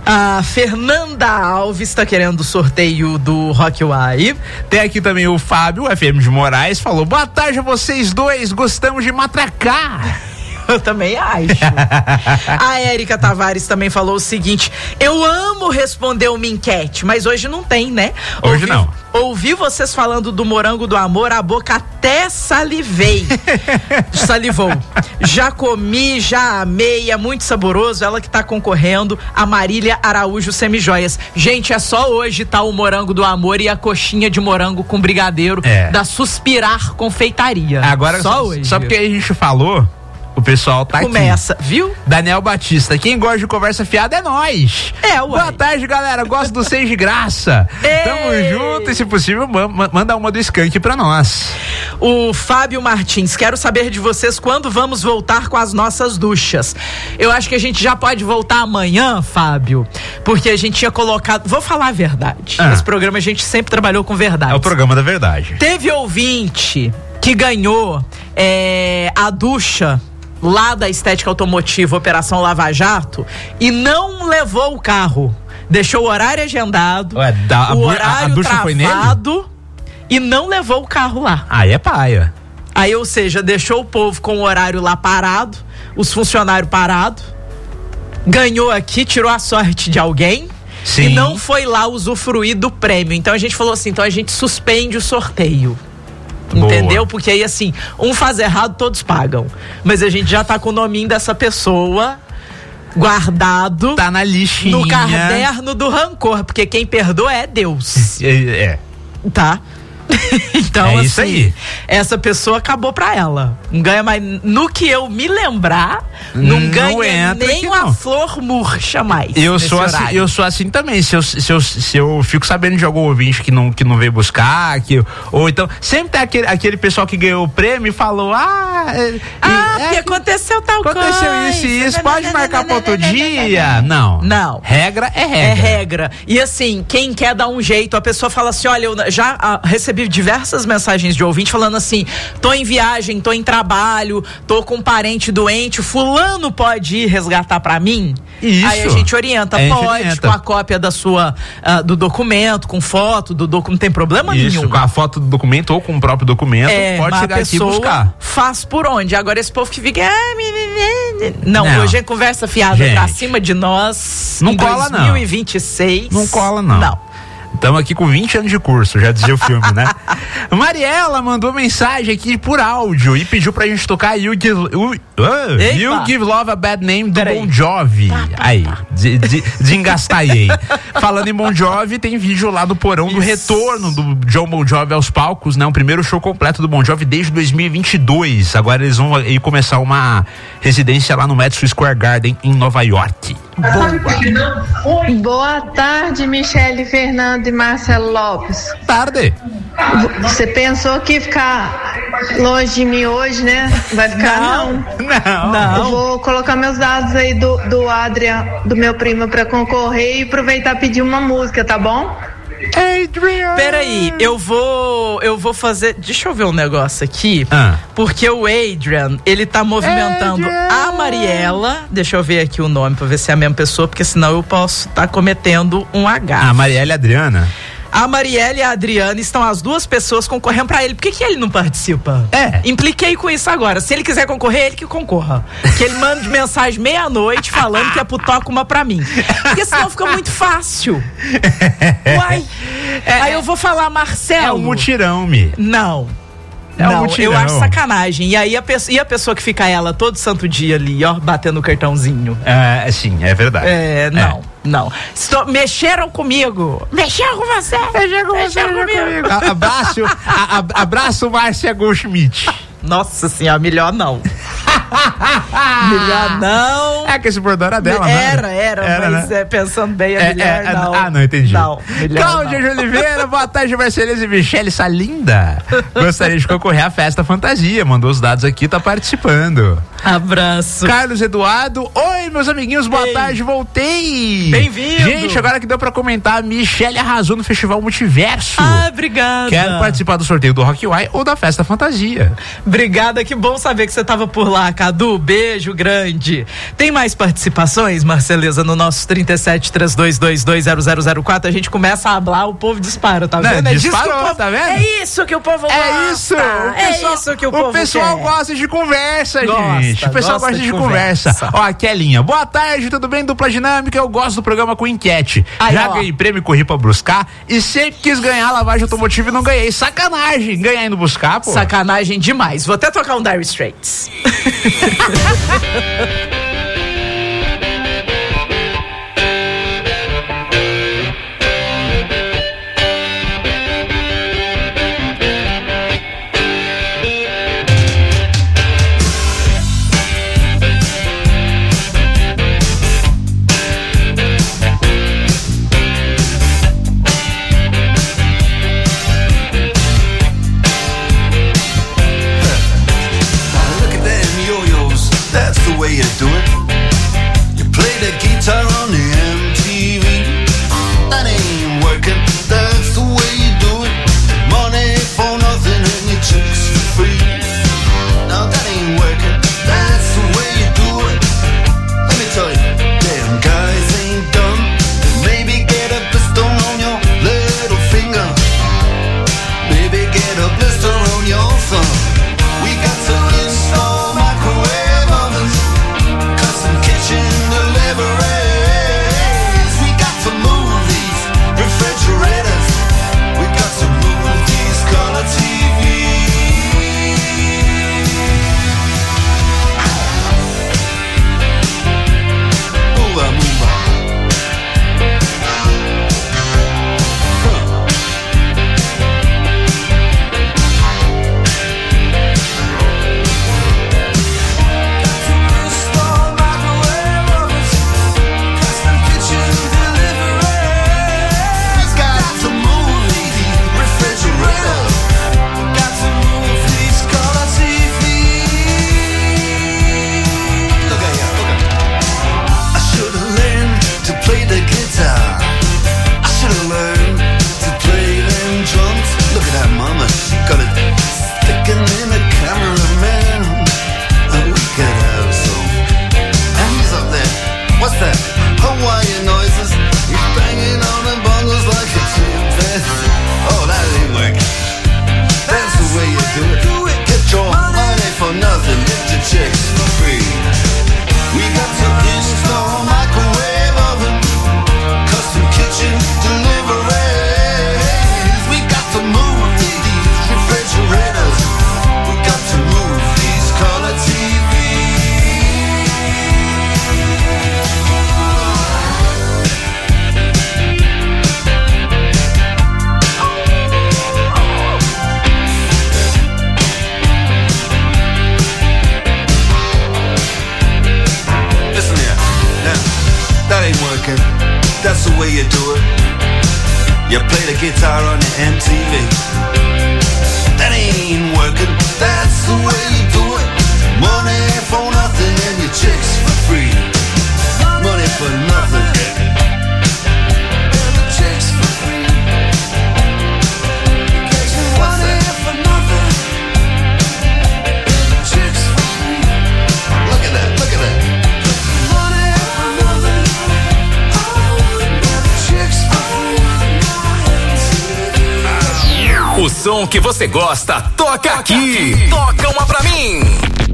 A Fernanda Alves tá querendo o sorteio do Rock Uai. Tem aqui também o Fábio, F M de Moraes, falou: boa tarde a vocês dois, gostamos de matracar. Eu também acho. A Érica Tavares também falou o seguinte: eu amo responder uma enquete, mas hoje não tem, né? Hoje ouvi, não. Ouvi vocês falando do morango do amor, a boca até salivei. Salivou. Já comi, já amei, é muito saboroso. Ela que tá concorrendo, a Marília Araújo Semijoias. Gente, é só hoje, tá? O morango do amor e a coxinha de morango com brigadeiro é. da Suspirar Confeitaria. Agora, só hoje. Só porque a gente falou, o pessoal tá Começa, aqui. viu? Daniel Batista, quem gosta de conversa fiada é nós. É, ué. Boa tarde, galera, gosto do Seis de Graça. Ei. Tamo junto e, se possível, manda uma do Skank pra nós. O Fábio Martins, quero saber de vocês quando vamos voltar com as nossas duchas. Eu acho que a gente já pode voltar amanhã, Fábio, porque a gente tinha colocado, vou falar a verdade, ah. esse programa a gente sempre trabalhou com verdade. É o programa da verdade. Teve ouvinte que ganhou é, a ducha lá da Estética Automotiva Operação Lava Jato e não levou o carro. Deixou o horário agendado, Ué, da, o a, horário a, a ducha travado, foi nele? e não levou o carro lá. Aí é paia. Aí, ou seja, deixou o povo com o horário lá parado, os funcionários parados, ganhou aqui, tirou a sorte de alguém. Sim. E não foi lá usufruir do prêmio. Então a gente falou assim, então a gente suspende o sorteio. Boa. Entendeu? Porque aí assim, um faz errado, todos pagam. Mas a gente já tá com o nominho dessa pessoa guardado. Tá na listinha. No caderno do rancor, porque quem perdoa é Deus. É. é. Tá? Então, é assim, isso aí. Essa pessoa acabou pra ela. Não ganha mais. No que eu me lembrar, não, não ganha nem uma não. flor murcha mais. Eu sou, assim, eu sou assim também. Se eu, se, eu, se eu fico sabendo de algum ouvinte que não, que não veio buscar, que, ou então, sempre tem aquele, aquele pessoal que ganhou o prêmio e falou: Ah, é, ah é, porque aconteceu tal aconteceu coisa. Aconteceu isso e isso, pode marcar para outro dia? Não. Não. Regra é regra. É regra. E assim, quem quer dar um jeito, a pessoa fala assim: olha, eu já ah, recebi diversas mensagens de ouvinte falando assim, tô em viagem, tô em trabalho, tô com um parente doente, fulano pode ir resgatar pra mim? Isso. Aí a gente orienta, a gente pode, orienta. com a cópia da sua, uh, do documento, com foto do documento, não tem problema Isso, nenhum. com a foto do documento ou com o próprio documento, é, pode chegar aqui e buscar. Faz por onde? Agora esse povo que fica, ah, não, não, hoje é conversa fiada gente, pra cima de nós, não em cola dois mil e vinte e seis. Não. Não cola não. Não. Estamos aqui com vinte anos de curso, já dizia o filme, né? Mariela mandou mensagem aqui por áudio e pediu pra gente tocar You Give, uh, uh, You Give Love a Bad Name do Bon Jovi. Tá, tá, aí, tá. de, de, desengastalhei. Falando em Bon Jovi, tem vídeo lá do porão Isso. do retorno do John Bon Jovi aos palcos, né? O primeiro show completo do Bon Jovi desde dois mil e vinte e dois. Agora eles vão aí começar uma residência lá no Madison Square Garden, em Nova York. Boa. Boa tarde, Michele Fernando e Marcelo Lopes. Tarde. Você pensou que ia ficar longe de mim hoje, né? Vai ficar não. Não. não. Eu vou colocar meus dados aí do, do Adrian, do meu primo, pra concorrer e aproveitar e pedir uma música, tá bom? Adrian. Peraí, eu vou eu vou fazer, deixa eu ver um negócio aqui, ah. porque o Adrian, ele tá movimentando Adrian. a Mariela, deixa eu ver aqui o nome pra ver se é a mesma pessoa, porque senão eu posso estar tá cometendo um H. A Mariela e a Adriana? A Mariela e a Adriana estão as duas pessoas concorrendo pra ele. Por que que ele não participa? É. Impliquei com isso agora. Se ele quiser concorrer, ele que concorra. Que ele manda de mensagem meia-noite falando que é pro toca uma pra mim. Porque senão fica muito fácil. Uai. É, Aí eu vou falar, Marcelo. É um mutirão, Mi. Não. É não, um mutirão. Eu acho sacanagem. E aí a pessoa, e a pessoa que fica ela todo santo dia ali, ó, batendo o cartãozinho. É, sim, é verdade. É, não. É. Não. Estou, mexeram comigo. Mexeram com você. Mexeram com você. Mexeram comigo. A, abraço, a, a, abraço, Márcia Goldschmidt. Nossa senhora, melhor não. Melhor não. É que esse bordão era dela, né? Era, era, era, mas né? é, pensando bem, é, é melhor é, não. Ah, não, entendi. Não, Cláudia de Oliveira, boa tarde, Marceleza e Michele, essa linda. Gostaria de concorrer à Festa Fantasia, mandou os dados aqui, tá participando. Abraço. Carlos Eduardo, oi, meus amiguinhos, boa Ei. tarde, voltei. Bem-vindo. Gente, agora que deu pra comentar, a Michele arrasou no Festival Multiverso. Ah, obrigada. Quero participar do sorteio do Rock Why ou da Festa Fantasia. Obrigada, que bom saber que você tava por lá, Cadu, beijo grande. Tem mais participações, Marceleza, no nosso trinta e sete, três dois dois dois, zero zero zero quatro, a gente começa a hablar, o povo dispara, tá vendo? Não, é disparou, povo, tá vendo? É isso que o povo gosta. É isso, o é pessoal, isso que o, o povo pessoal quer. gosta de conversa, gosta, gente. O pessoal gosta, gosta de, de conversa. conversa. Ó, a Kelinha, boa tarde, tudo bem? Dupla Dinâmica, eu gosto do programa com enquete. Aí, Já ó. ganhei prêmio e corri pra buscar e sempre quis ganhar a lavagem automotiva e não ganhei. Sacanagem, ganhar indo buscar, pô. Sacanagem demais. Vou até tocar um Dire Straits. Way you do it. You play the guitar on the M T V. That ain't working. That's the way you do it. Money for nothing and your chicks for free. Now that ain't working. That's the way you do it. Let me tell you, damn guys ain't dumb. Maybe get a pistol on your little finger. Maybe you do it. You play the guitar on the M T V. That ain't working, that's the way you do it. Money for nothing and your chicks for free. Money for nothing and the chicks for free. What's that? For nothing and the chicks for free. Look at that, look at that. Money for nothing, oh, and the chicks for free. O som que você gosta, toca aqui. Toca uma pra mim.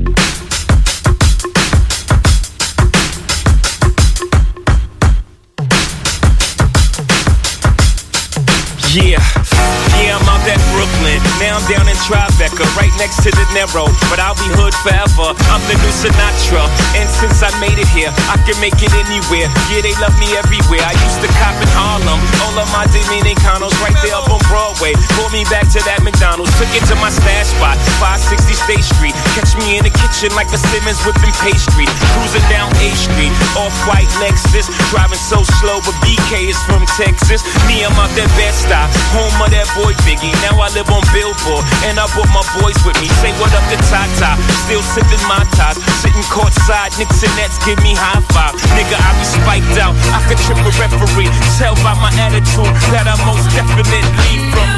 Yeah, yeah, I'm out at Brooklyn. Now I'm down in Tribeca, right next to the Narrow. But I'll be hood forever. I'm the new Sinatra. And since I made it here, I can make it anywhere. Yeah, they love me everywhere. I used to cop in Harlem. All of my Dominicanos right there up on Broadway. Pulled me back to that McDonald's. Took it to my stash spot, five sixty State Street. Catch me in the kitchen like a Simmons whipping pastry. Cruising down A Street, off-white Lexus. Driving so slow, but B K is from Texas. Me, I'm out that Bed-Stuy, home of that boy Biggie. Now I live on Billboard, and I brought my boys with me. Say what up to Tata, still sipping my ties. Sitting courtside, Knicks and Nets give me high five. Nigga, I be spiked out, I could trip a referee. Tell by my attitude that I most definitely from.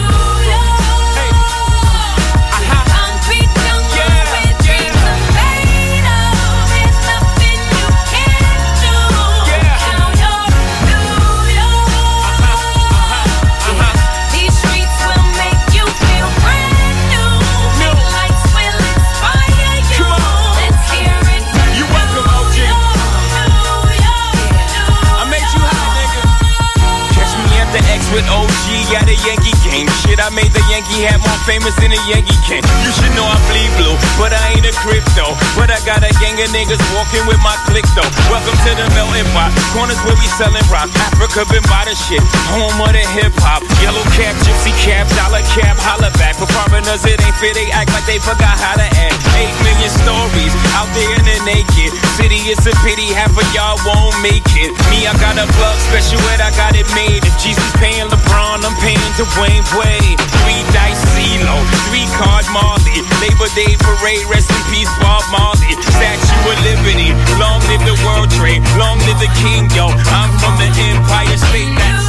With O G at a Yankee game. Shit, I made the Yankee hat more famous than a Yankee can. You should know I bleed blue, but I ain't a crypto. But I got a gang of niggas walking with my click though. Welcome to the melting pot. Corners where we selling rock. Africa been by the shit. Home of the hip hop. Yellow cap, gypsy cap, dollar cap, holla back. For foreigners it ain't fair, they act like they forgot how to act. Eight million stories out there in the naked city. It's a pity half of y'all won't make it. Me, I got a plug special and I got it made. If Jesus paying LeBron, I'm paying Dwayne Wade. Three dice CeeLo, three card Marley. Labor Day parade, rest in peace Bob Marley. Statue of Liberty, long live the World Trade, long live the King, yo. I'm from the Empire State, that's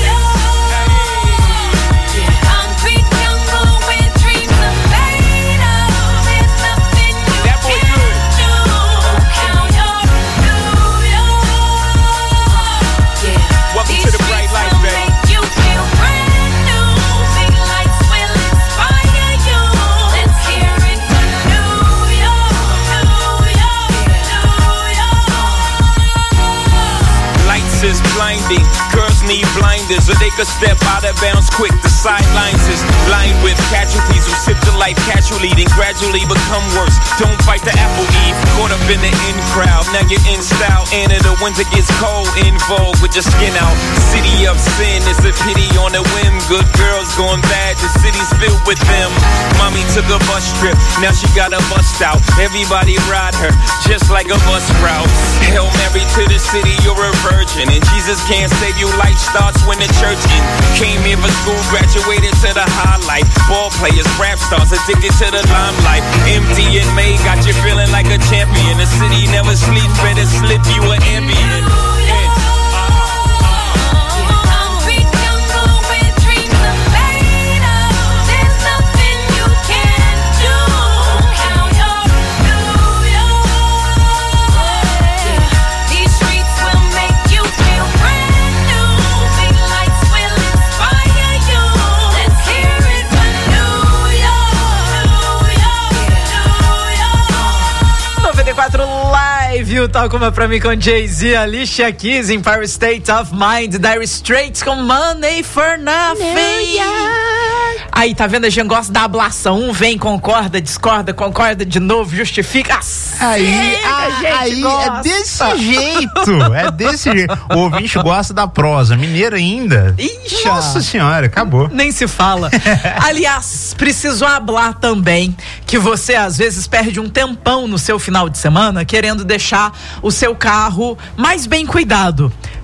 is blinding. Girls need blinders so they could step out of bounds quick. The sidelines is lined with casualties who sip the life casually, then gradually become worse. Don't fight the apple eve, caught up in the in crowd. Now you're in style, and in the winter gets cold. In vogue with your skin out. City of sin, it's a pity on a whim. Good girls going bad, the city's filled with them. Mommy took a bus trip, now she got a bust out. Everybody ride her, just like a bus route. Hail Mary to the city, you're a virgin. And Jesus can't save you, life starts when the church ends. Came here for school, graduated to the highlight. Ball players, rap stars, addicted to the limelight. M D and May got you feeling like a champion. The city never sleeps, better slip you an ambient. Live, toca uma pra mim com Jay-Z, Alicia Keys, Empire State of Mind, Dire Straits com Money for Nothing. Aí, tá vendo? A gente gosta da ablação. Um vem, concorda, discorda, concorda de novo, justifica. Aí, a, gente aí gosta. É desse jeito. É desse jeito. O ouvinte gosta da prosa. Mineiro ainda. Ixi, nossa senhora, acabou. Nem se fala. Aliás, preciso hablar também que você às vezes perde um tempão no seu final de semana querendo deixar o seu carro mais bem cuidado.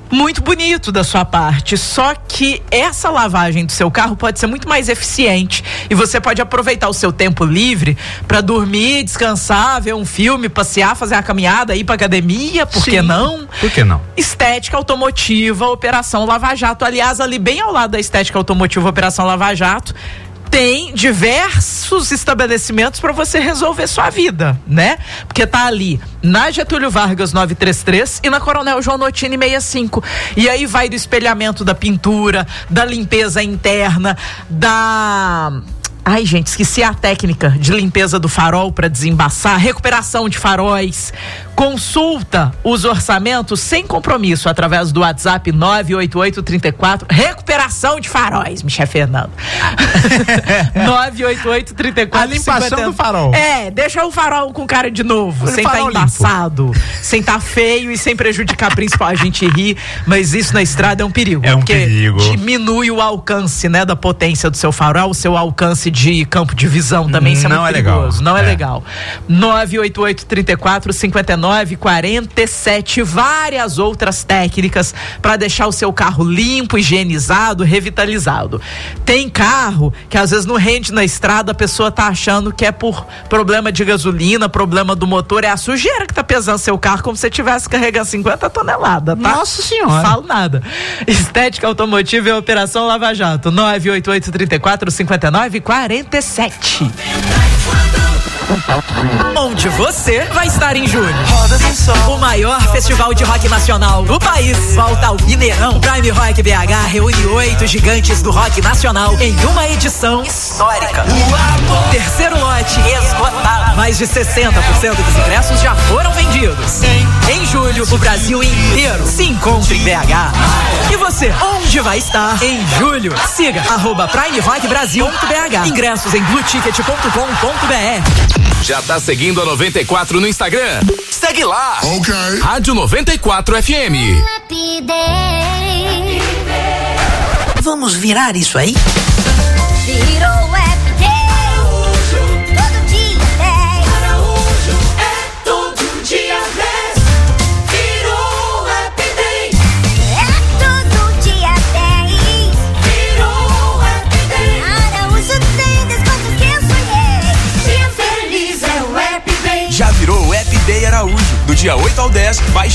Muito bonito da sua parte, só que essa lavagem do seu carro pode ser muito mais eficiente e você pode aproveitar o seu tempo livre para dormir, descansar, ver um filme, passear, fazer uma caminhada, ir pra academia, por Sim. que não? Por que não? Estética Automotiva, Operação Lava Jato. Aliás, ali bem ao lado da Estética Automotiva, Operação Lava Jato, tem diversos estabelecimentos para você resolver sua vida, né? Porque tá ali na Getúlio Vargas novecentos e trinta e três e na Coronel João Notini sessenta e cinco. E aí vai do espelhamento da pintura, da limpeza interna, da... Ai, gente, esqueci a técnica de limpeza do farol para desembaçar, recuperação de faróis. Consulta os orçamentos sem compromisso através do WhatsApp nove oito oito, três quatro, recuperação de faróis, Michel Fernando. nove oito oito, três quatro, a limpação cinquenta... do farol. É, deixa o farol com cara de novo, o sem estar tá embaçado, sem estar tá feio e sem prejudicar principal. A gente ri, mas isso na estrada é um perigo. É um porque perigo. Diminui o alcance, né, da potência do seu farol, o seu alcance de campo de visão também, isso é não muito é perigoso. Legal. Não é, é legal. nove oito oito, três quatro, cinco nove, quatro sete, várias outras técnicas para deixar o seu carro limpo, higienizado, revitalizado. Tem carro que às vezes não rende na estrada, a pessoa tá achando que é por problema de gasolina, problema do motor, é a sujeira que tá pesando seu carro como se você tivesse carregando cinquenta toneladas, tá? Nossa senhora. Falo nada. Estética Automotiva e Operação Lava Jato, nove oito oito, três quatro, cinco nove, quatro sete. Onde você vai estar em julho? O maior festival de rock nacional do país volta ao Mineirão. O Prime Rock B H reúne oito gigantes do rock nacional em uma edição histórica. Terceiro lote esgotado. Mais de sessenta por cento dos ingressos já foram vendidos. Em julho, o Brasil inteiro se encontra em B H. E você, onde vai estar em julho? Siga arroba Prime Rock Brasil ponto B H. Ingressos em blue ticket ponto com ponto b r. Já tá seguindo a noventa e quatro no Instagram? Segue lá! Ok. Rádio noventa e quatro F M. Vamos virar isso aí? Virou Happy Day. Todo dia dez. Araújo é todo dia dez. Virou Happy Day. É todo dia dez. Virou Happy Day. Araújo tem desconto que eu sonhei. Dia feliz é o Happy Day. Já virou o Happy Day Araújo. Do dia oito ao dez, baixe